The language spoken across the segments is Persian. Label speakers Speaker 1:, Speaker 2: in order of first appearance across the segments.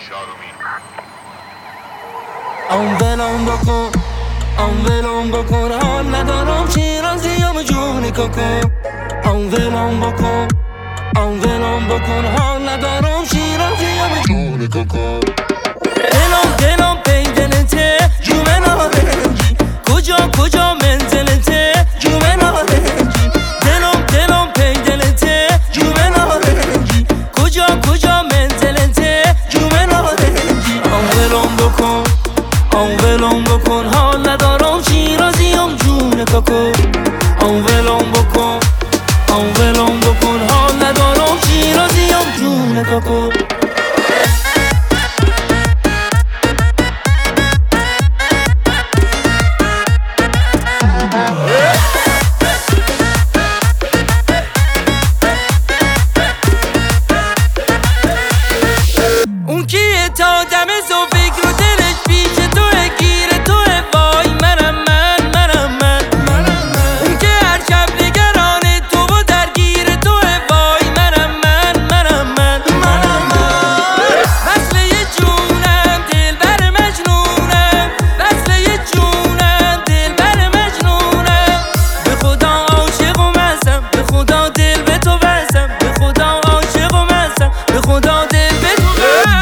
Speaker 1: ولم بکن حال ندارم شیرازیم جون ککو ولم بکن حال ندارم شیرازیم جون ککو دلم پی دلته جومه نارنجی کجا منزلته جومه نارنجی دلم پی دلته جومه نارنجی کجا منزلته جومه نارنجی ولم بکن حال ندارم شیرازیم جون ککو ولم بکن حال ندارم شیرازیم جون ککو اون کیه تا دم فکر و دلش پیش توه گیر توه وای منم من اون که هر شب نگران تو و درگیر توه وای منم من وصله جونم دلبر مجنونم وصله جونم دلبر مجنونم به خدا عاشق و مستم به خدا دل به تو بستم به خدا عاشق و مستم به خدا دل به تو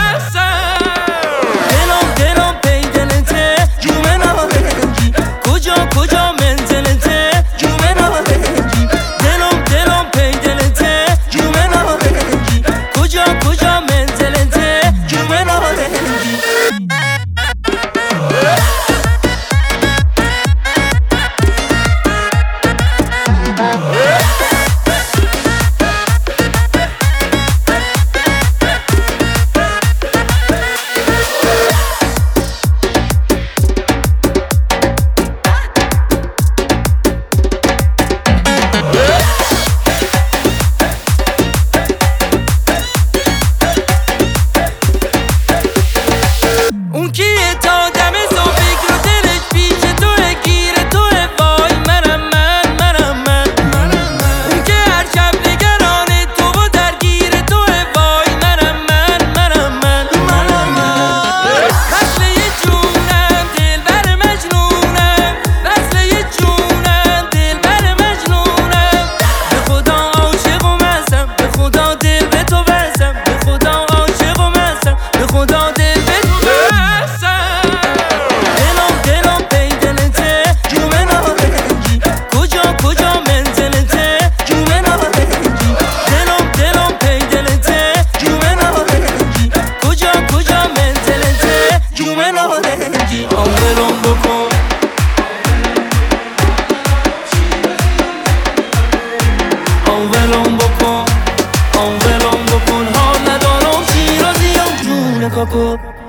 Speaker 1: دلم پی دلته جومه نارنجی کجا منزلته جومه نارنجی دلم پی دلته جومه نارنجی کجا منزلته جومه نارنجی اون کیه تا دم فکر و دلش پیش توه گیر توه وای منم من اون که هر شب نگران تو و درگیر توه وای منم من وصله جونم دلبر مجنونم وصله جونم دلبر مجنونم به خدا عاشق و مستم به خدا دل به تو بستم به خدا عاشق و مستم به خدا دل به تو دلم پی دلته جومه نارنجی کجا منزلته جومه نارنجی دلم پی دلته جومه نارنجی کجا منزلته جومه نارنجی ولم بکن حال ندارم شیرازیم جون ککو